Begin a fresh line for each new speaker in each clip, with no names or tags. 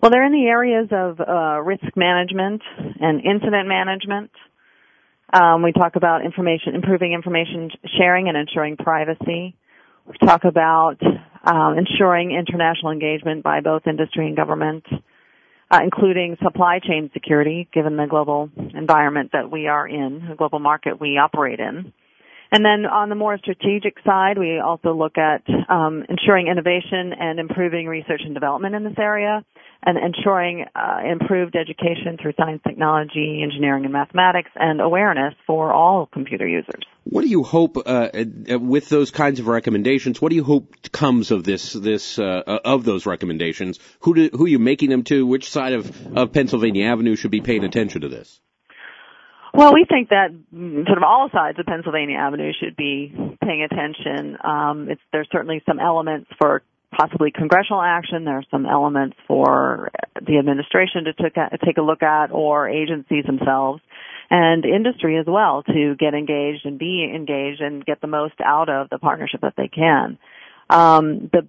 Well, they're in the areas of risk management and incident management. We talk about improving information sharing and ensuring privacy. We talk about ensuring international engagement by both industry and government, including supply chain security, given the global environment that we are in, the global market we operate in. And then on the more strategic side, we also look at ensuring innovation and improving research and development in this area, and ensuring improved education through science, technology, engineering, and mathematics, and awareness for all computer users.
What do you hope with those kinds of recommendations? What do you hope comes of of those recommendations? Who are you making them to? Which side of Pennsylvania Avenue should be paying attention to this?
Well, we think that sort of all sides of Pennsylvania Avenue should be paying attention. There's certainly some elements for possibly congressional action. There are some elements for the administration to take a look at, or agencies themselves, and industry as well, to get engaged and be engaged and get the most out of the partnership that they can. The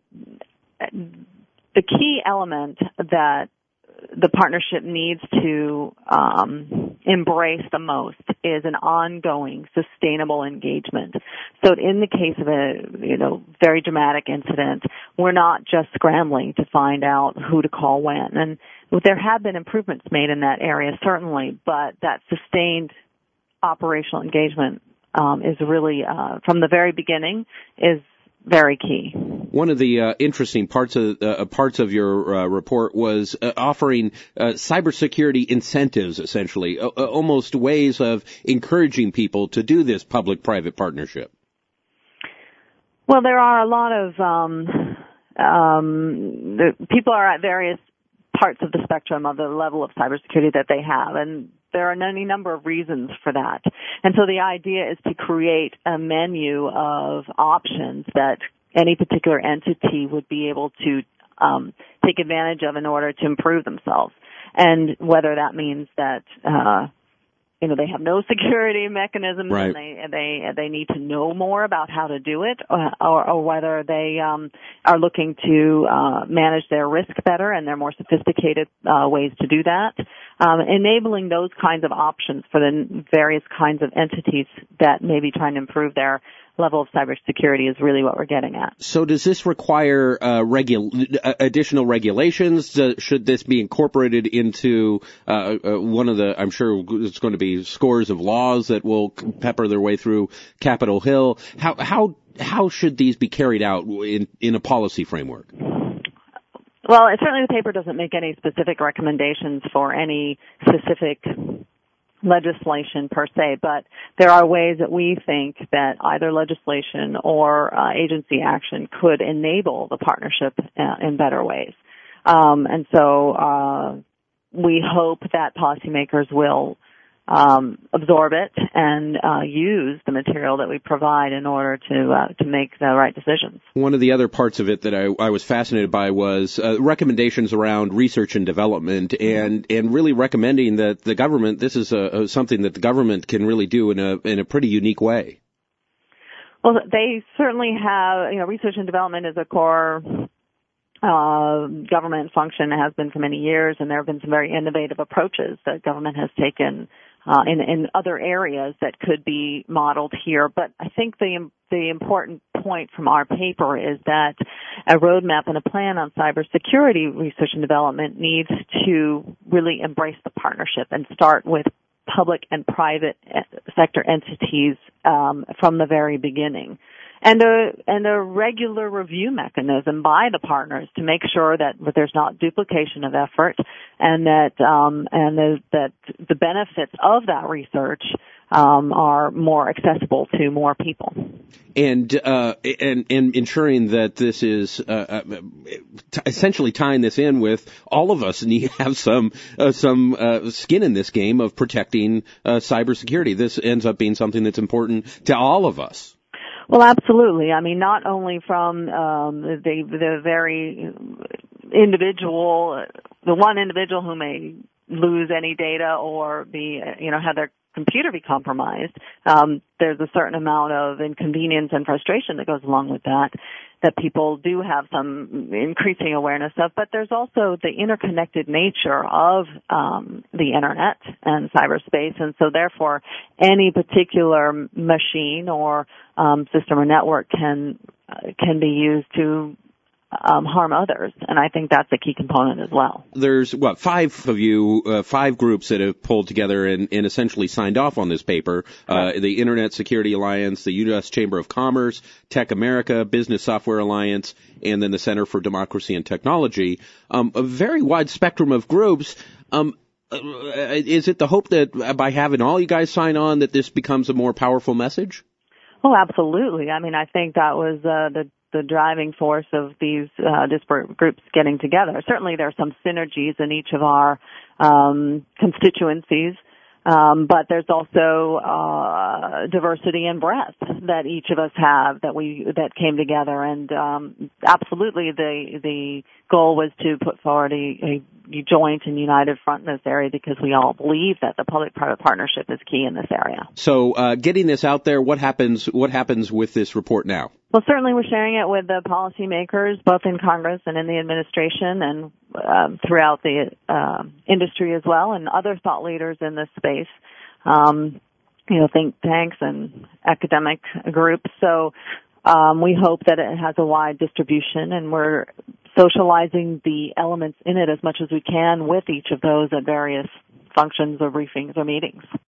key element that the partnership needs to embrace the most is an ongoing, sustainable engagement. So in the case of a very dramatic incident, we're not just scrambling to find out who to call when. And there have been improvements made in that area, certainly, but that sustained operational engagement is really, from the very beginning, is very key.
One of the interesting parts of your report was offering cybersecurity incentives, essentially, almost ways of encouraging people to do this public-private partnership.
Well, there are a lot of people are at various parts of the spectrum of the level of cybersecurity that they have, and there are any number of reasons for that. And so the idea is to create a menu of options that any particular entity would be able to take advantage of in order to improve themselves. And whether that means that they have no security mechanisms,
right,
and they need to know more about how to do it, or whether they are looking to manage their risk better, and there are more sophisticated ways to do that. Enabling those kinds of options for the various kinds of entities that may be trying to improve their level of cybersecurity is really what we're getting at.
So does this require additional regulations? Should this be incorporated into one of the, I'm sure it's going to be scores of laws that will pepper their way through Capitol Hill? How should these be carried out in a policy framework?
Well, certainly the paper doesn't make any specific recommendations for any specific legislation per se, but there are ways that we think that either legislation or agency action could enable the partnership in better ways. And so we hope that policymakers will absorb it and use the material that we provide in order to make the right decisions. One
of the other parts of it that I was fascinated by was recommendations around research and development, and really recommending that the government, this is something that the government can really do in a pretty unique way.
Well, they certainly have, research and development is a core government function, has been for many years, and there have been some very innovative approaches that government has taken in other areas that could be modeled here. But I think the important point from our paper is that a roadmap and a plan on cybersecurity research and development needs to really embrace the partnership and start with public and private sector entities from the very beginning. And a regular review mechanism by the partners to make sure that there's not duplication of effort, and that the benefits of that research are more accessible to more people.
And ensuring that this is essentially tying this in with all of us need to have some skin in this game of protecting cybersecurity. This ends up being something that's important to all of us.
Well, absolutely. I mean, not only from the very individual, the one individual who may lose any data or be, have their computer be compromised. There's a certain amount of inconvenience and frustration that goes along with that. that people do have some increasing awareness of, but there's also the interconnected nature of the internet and cyberspace, and so therefore any particular machine or system or network can be used to harm others, and I think that's a key component as well.
There's, five groups that have pulled together and essentially signed off on this paper, the Internet Security Alliance, the U.S. Chamber of Commerce, Tech America, Business Software Alliance, and then the Center for Democracy and Technology, a very wide spectrum of groups. Is it the hope that by having all you guys sign on that this becomes a more powerful message?
Oh, absolutely. I mean, I think that was the driving force of these disparate groups getting together. Certainly there are some synergies in each of our constituencies, but there's also diversity and breadth that each of us have that came together, and absolutely the goal was to put forward a joint and united front in this area because we all believe that the public-private partnership is key in this area.
So getting this out there, what happens with this report now?
Well, certainly we're sharing it with the policymakers, both in Congress and in the administration and throughout the industry as well, and other thought leaders in this space, think tanks and academic groups. So we hope that it has a wide distribution, and we're socializing the elements in it as much as we can with each of those at various functions or briefings or meetings.